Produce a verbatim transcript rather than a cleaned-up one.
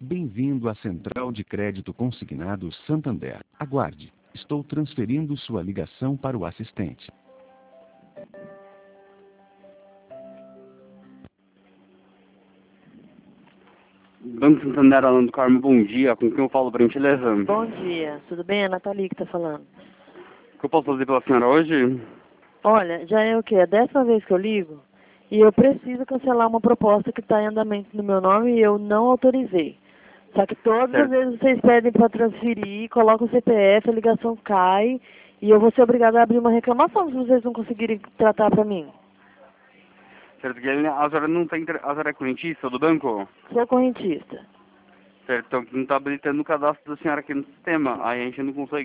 Bem-vindo à Central de Crédito Consignado Santander. Aguarde. Estou transferindo sua ligação para o assistente. Banco Santander, Alan do Carmo, bom dia. Com quem eu falo, por gentileza? Bom dia, tudo bem? É a Nathalie que está falando. O que eu posso fazer pela senhora hoje? Olha, já é o quê? A décima vez que eu ligo e eu preciso cancelar uma proposta que está em andamento no meu nome e eu não autorizei. Só que todas Certo. as vezes vocês pedem para transferir, colocam o C P F, a ligação cai e eu vou ser obrigada a abrir uma reclamação se vocês não conseguirem tratar para mim. Certo, Guilherme, a senhora não tá inter... a senhora é correntista do banco? Sou correntista. Certo, então não tá habilitando o cadastro da senhora aqui no sistema. Aí a gente não consegue